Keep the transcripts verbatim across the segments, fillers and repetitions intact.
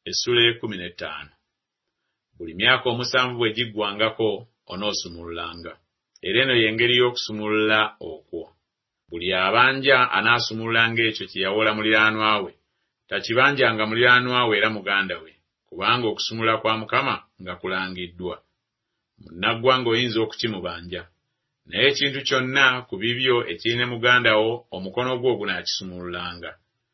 Essula y'ekkumi n'ettaano. Buli myaka omusanvu bwe giggwangako onoosumululanga. Era eno y'engeri y'okusumulula okwo. Buli abanja anaasumululanga ekyo kye yawola muliraanwa we. Takibanjanga muliraanwa we era muganda we, kubanga okusumulula kwa Mukama nga kulangiddwa. Munnaggwanga oyinza okukimubanja, naye ekintu kyonna ku bibyo ekirina muganda wo omukono gwo gunaakisumululanga.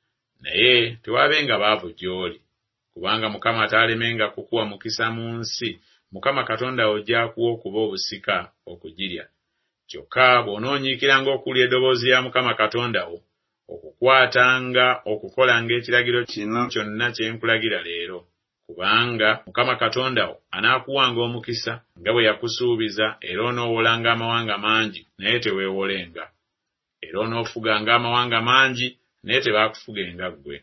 Naye tewaabenga baavu gy'oli, kubanga Mukama ataalemenga kukuwa mukisa mu nsi Mukama Katonda wo gy'akuwa okuba obusika okugirya. Kyokka bw'onoonyiikiranga okuwulira eddoboozi ya Mukama Katonda wo, okukwatanga okukolanga ekiragiro kino kyonna kye nkulagira leero, kubanga Mukama Katonda wo anaakuwanga omukisa nga bwe yakusuubiza, era onoowolanga amawanga mangi naye teweewolenga, era onoofuganga amawanga mangi naye tebaakufugenga ggwe.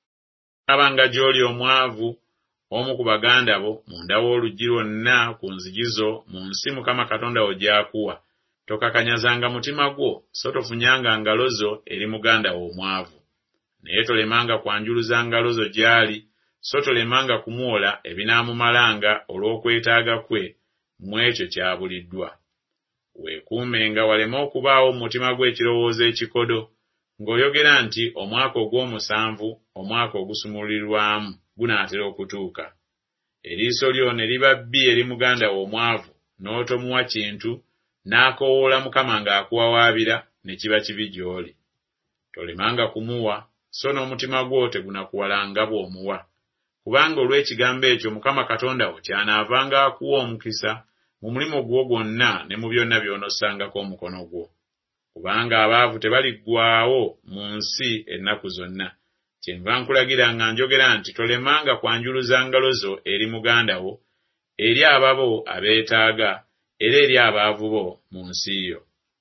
Abanga gy'oli omwavu omu ku baganda bo munda w'oluggi lwonna ku nzigi zo mu nsi Mukama Katonda wo gy'akuwa, tokakanyazanga mutima gwo, so tofunyanga ngalo zo eri muganda wo omwavu. Naye tolemanga kwanjuluza ngalo zo gy'ali, so tolemanga kumuwola ebinaamumalanga olw'okwetaaga kwe mu ekyo ky'abuliddwa. Weekuumenga waleme okubaawo mu mutima gwe ekirowoozo ekikodo, ng'oyogera nti omwaka ogw'omusanvu, omwaka ogusumululirwamu, gunaatera okutuuka. Eriiso lyo ne liba bbi eri muganda wo omwavu, n'otomuwa kintu, n'akoowoola Mukama ng'akuwawaabira, ne kiba kibi gy'oli. Tolemanga kumuwa, so n'omutima gwo tegunakuwalanga bw'omuwa, kubanga olw'ekigambo ekyo Mukama Katonda wo kyanaavanga akuwa omukisa mu mulimu gwo gwonna ne mu byonna by'onossangako omukono gwo. Kubanga abaavu tebaliggwaawo mu nsi ennaku zonna. Kyenva nkulagira nga njogera nti tolemanga kwanjuluza ngalo zo eri muganda wo, eri ababo abeetaaga, era eri abaavu bo mu nsi yo.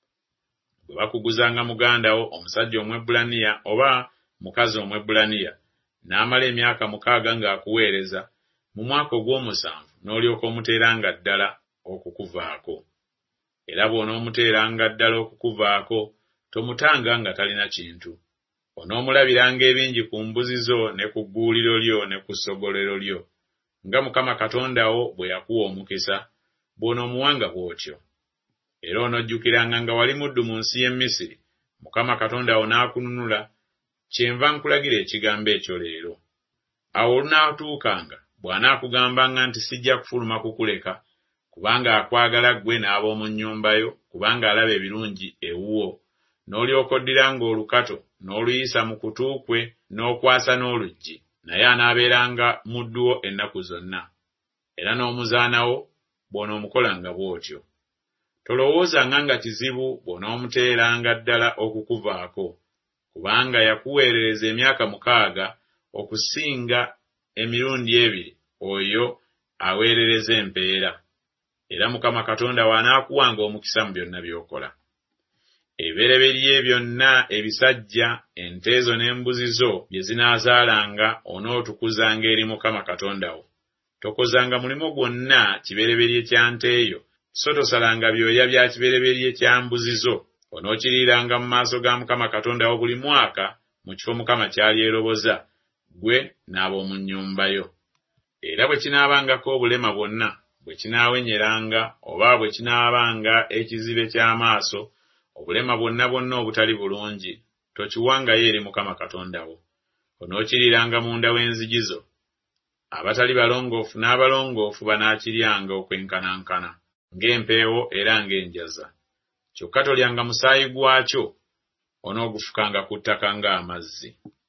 Bwe bakuguzanga muganda wo omusajja Omwebbulaniya oba mukazi Omwebbulaniya, n'amala emyaka mukaaga ng'akuweereza, mu mwaka ogw'omusanvu n'olyoka omuteeranga ddala okukuvaako. Era bw'onoomuteeranga ddala okukuvaako, tomutanga nga talina kintu. Onoomulabiranga ebingi ku mbuzi zo ne ku gguuliro lyo ne ku ssogolero lyo, nga Mukama Katonda wo bwe yakuwa omukisa, bw'onoomuwanga bw'otyo. Era onojjukiranga nga wali muddu mu nsi y'e Misiri, Mukama Katonda wo n'akununula, kyenva nkulagira ekigambo ekyo leero. Awo olunaatuukanga bw'anaakugambanga nti sijja kufuluma kukuleka, kubanga akwagala ggwe n'ab'omu nnyumba yo, kubanga alaba ebirungi ewuwo, n'olyoka oddiranga olukato n'oluyisa mu kutu kwe n'okwasa n'oluggi, naye anaabeeranga muddu wo ennaku zonna, era n'omuzaanawo bw'onoomukolanga bw'otyo. Tolowoozanga nga kizibu bw'onoomuteeranga ddala okukuvaako, kubanga yakuweerereza emyaka mukaaga okusinga emirundi ebiri oyo aweerereza empeera. Era Mukama Katonda w'anaakuwanga omukisa mu byonna by'okola. Ebibereberye byonna ebisajja, ente zo n'embuzi zo bye zinaazaalanga onootukuzanga eri Mukama Katonda wo. Tokozanga mulimu gwonna kibereberye kya nte eyo, so tosalanga byoya bya kibereberye kya mbuzi zo. Onookiriiranga mu maaso ga Mukama Katonda wo buli mwaka mu kifo Mukama ky'alyeroboza, ggwe n'ab'omu nnyumba yo. Era bwe kinaabangako obulema bwonna, bwe kinaawenyeranga oba bwe kinaabanga ekizibe ky'amaaso, obulema bwonna bwonna obutali bulungi, tokiwangayo eri Mukama Katonda wo. Onookiriiranga munda w'enzigi zo. Abatali balongoofu n'abalongoofu banaakiryanga okwenkanankana, ng'empeewo era ng'enjaza. Kyokka tolyanga musaayi gwakyo, onoogufukanga ku ttaka ng'amazzi.